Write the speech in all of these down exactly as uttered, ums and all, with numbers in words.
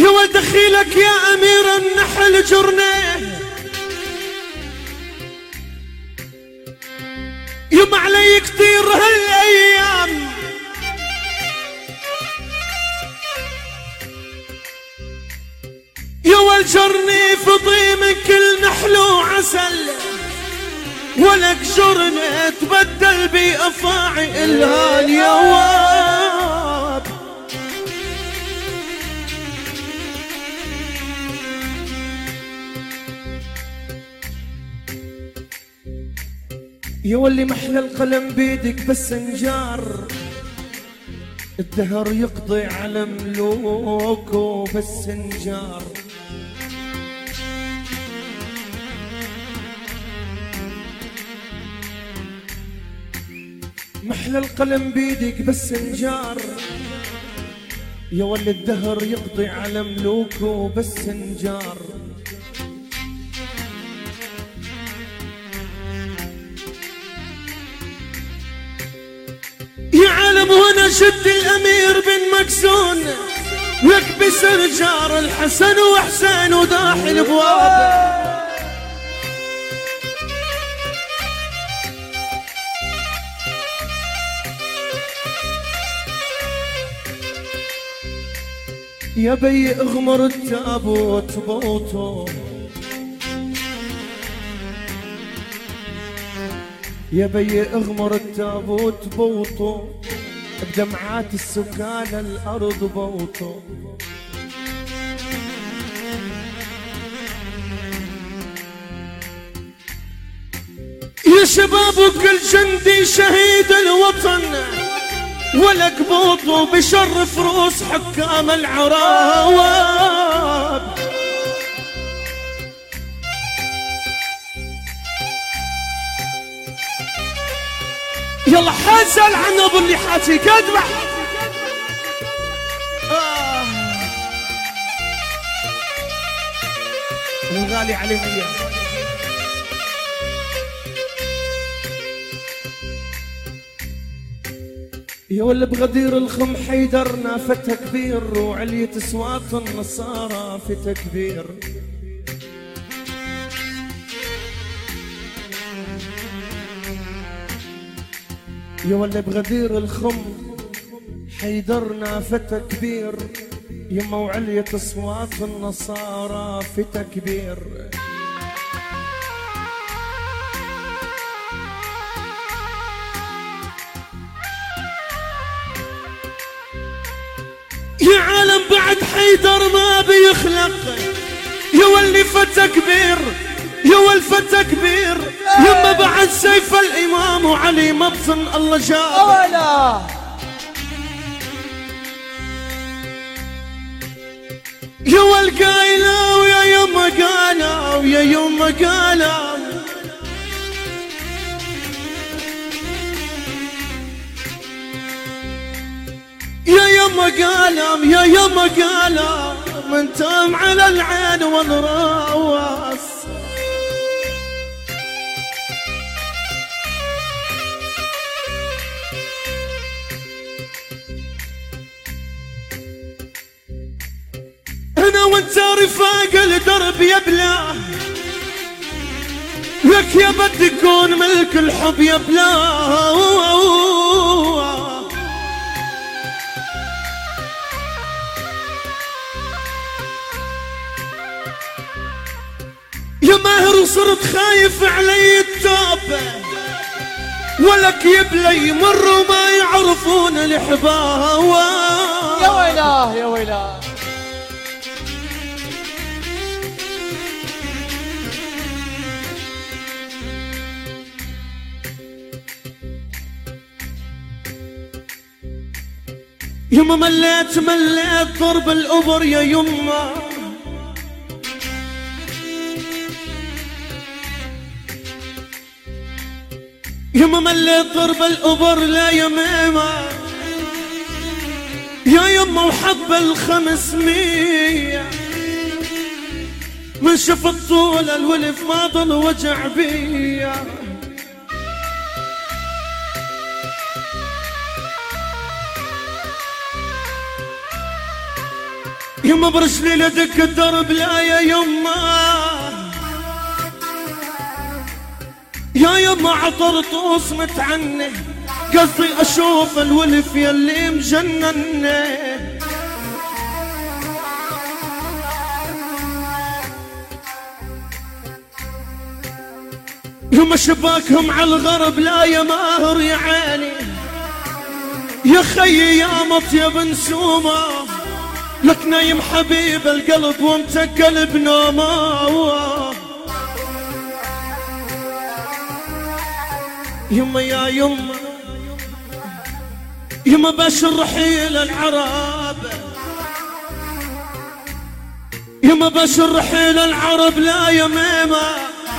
يا ولد دخيلك يا أمير النحل جرنيه يوم علي كتير هالأيام يا ولد جرني فضي من كل نحل وعسل ولك جرني تبدل بأفاعي الهان يا واب يا واللي محلى القلم بيدك بس انجار الدهر يقضي على ملوكه بس انجار محلى القلم بيدك بس انجار يا واللي الدهر يقضي على ملوكه بس انجار يا عالم وانا شد الامير بن مكسون يكبس رجار الحسن وحسين وداحي الابواب يا بي اغمر التابوت بوطو يا بي اغمر التابوت بوطو بدمعات السكان الارض بوطو يا شباب وكل جندي شهيد الوطن ولك بوطو بشرف رؤوس حكام العراواب يلا حزل عن ابو اللي حاجي كذبح آه. الغالي علي مياه يا ولا بغدير الخم حيدرنا في تكبير وعلية اصوات النصارى في تكبير يا ولا بغدير الخم حيدرنا في تكبير يما وعلية اصوات النصارى في تكبير يا عالم بعد حيدر ما بيخلق يا واللي فتكبير يا والفتى كبير يما بعد سيف الإمام وعلي مبطن الله جاب أولا يا والقايلة ويا يما قالة ويا يما قالة يا يما قالم يا يما قالم من تام على العين والراس انا وانت رفاق الدرب يا بلاه لك يا بدي تكون ملك الحب يا بلاه يا ماهر وصرت خايف علي التوبة ولك يبلى يمروا ما يعرفون الحباوة يا ويلاه يا ويلاه يما مليت مليت ضرب الأبر يا يما يما مليت ضرب الأبر لا يا ميمة يا يما وحب الخمسمية من شفت طول الولف ما ضل وجع بيا يما برجلي لدك الدرب لا يا يما، يا يما عطرطوس متعني، قصدي اشوف الولف يلي مجنني. يما شباكهم على الغرب لا يا ماهر يا عيني، يا خيي يا مطيب نسومه، لك نايم حبيب القلب ومتكل بنومه. يما يا يما يما باش الرحيل العرب، يما باش الرحيل العرب لا يا ميمة،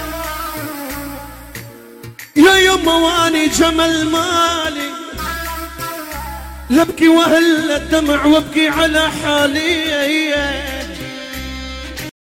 يا يما واني جمل مالي، لبكي وهل الدمع وابكي على حالي.